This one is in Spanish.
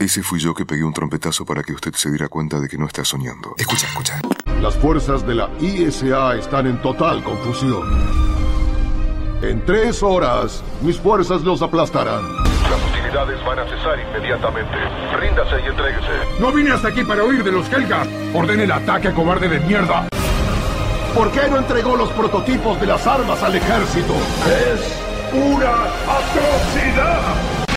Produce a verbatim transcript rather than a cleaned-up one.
Ese fui yo que pegué un trompetazo para que usted se diera cuenta de que no está soñando. Escucha, escucha. Las fuerzas de la I S A están en total confusión. En tres horas, mis fuerzas los aplastarán. Las hostilidades van a cesar inmediatamente. Ríndase y entréguese. No vine hasta aquí para huir de los Helgas. Ordene el ataque, cobarde de mierda. ¿Por qué no entregó los prototipos de las armas al ejército? ¡Es una atrocidad!